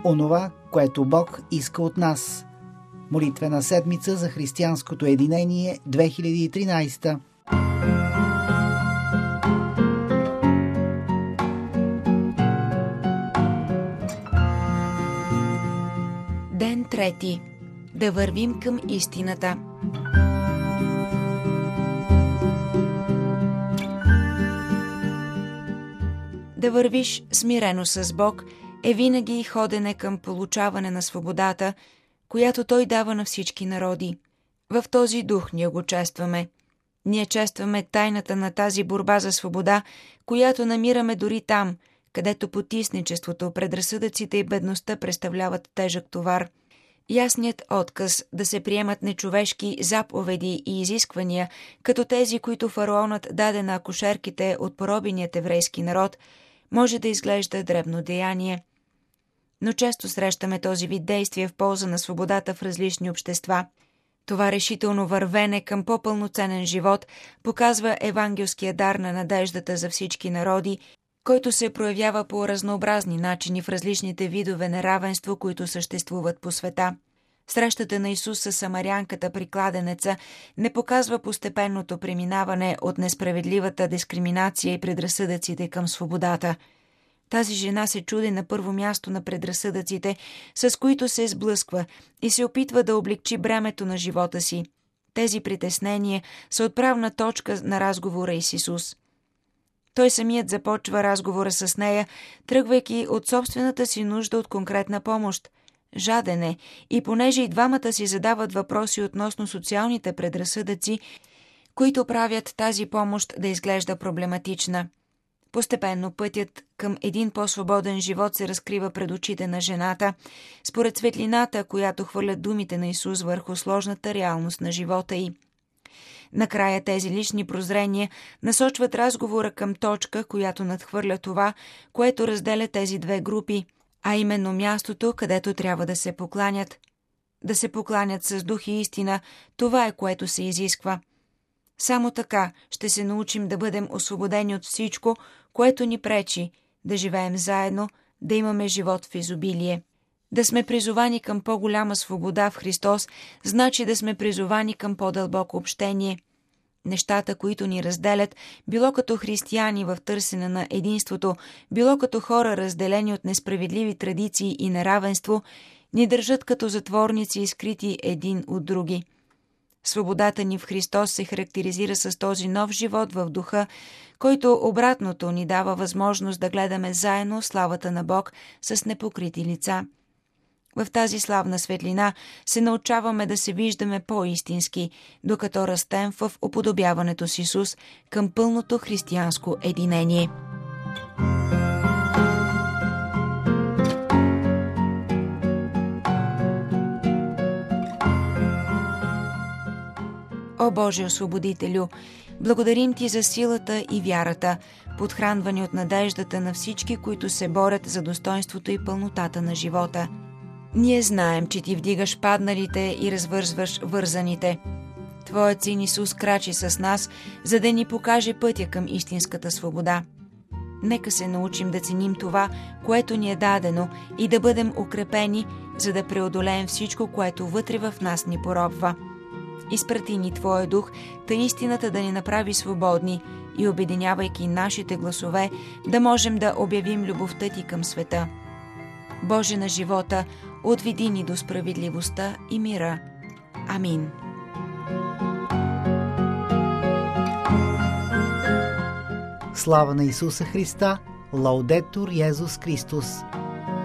онова, което Бог иска от нас. Молитвена седмица за християнското единение 2013. Ден 3. Да вървим към истината. Да вървиш смирено с Бог е винаги ходене към получаване на свободата, която Той дава на всички народи. В този дух ние го честваме. Ние честваме тайната на тази борба за свобода, която намираме дори там, където потисничеството, предразсъдъците и бедността представляват тежък товар. Ясният отказ да се приемат нечовешки заповеди и изисквания, като тези, които фараонът даде на акушерките от поробеният еврейски народ, може да изглежда дребно деяние. Но често срещаме този вид действие в полза на свободата в различни общества. Това решително вървене към по-пълноценен живот показва евангелския дар на надеждата за всички народи, който се проявява по разнообразни начини в различните видове неравенство, които съществуват по света. Срещата на Исус с самарянката при кладенеца не показва постепенното преминаване от несправедливата дискриминация и предразсъдъците към свободата. Тази жена се чуди на първо място на предразсъдъците, с които се сблъсква и се опитва да облегчи бремето на живота си. Тези притеснения са отправна точка на разговора с Исус. Той самият започва разговора с нея, тръгвайки от собствената си нужда от конкретна помощ. Жаден е и понеже и двамата си задават въпроси относно социалните предразсъдъци, които правят тази помощ да изглежда проблематична. Постепенно пътят към един по-свободен живот се разкрива пред очите на жената, според светлината, която хвърлят думите на Исус върху сложната реалност на живота й. Накрая тези лични прозрения насочват разговора към точка, която надхвърля това, което разделя тези две групи, а именно мястото, където трябва да се покланят. Да се покланят с дух и истина, това е което се изисква. Само така ще се научим да бъдем освободени от всичко, което ни пречи, да живеем заедно, да имаме живот в изобилие. Да сме призовани към по-голяма свобода в Христос, значи да сме призовани към по-дълбоко общение. Нещата, които ни разделят, било като християни в търсене на единството, било като хора разделени от несправедливи традиции и неравенство, ни държат като затворници и скрити един от други. Свободата ни в Христос се характеризира с този нов живот в духа, който обратното ни дава възможност да гледаме заедно славата на Бог с непокрити лица. В тази славна светлина се научаваме да се виждаме по-истински, докато растем в уподобяването с Исус към пълното християнско единение. О Боже Освободителю, благодарим Ти за силата и вярата, подхранвани от надеждата на всички, които се борят за достоинството и пълнотата на живота. Ние знаем, че Ти вдигаш падналите и развързваш вързаните. Твоят Син Исус крачи с нас, за да ни покаже пътя към истинската свобода. Нека се научим да ценим това, което ни е дадено, и да бъдем укрепени, за да преодолеем всичко, което вътре в нас ни поробва. Изпрати ни Твоя дух, та истината да ни направи свободни и, обединявайки нашите гласове, да можем да обявим любовта Ти към света. Боже на живота, отведи ни до справедливостта и мира. Амин. Слава на Исуса Христа! Лаудетур Йезус Христос!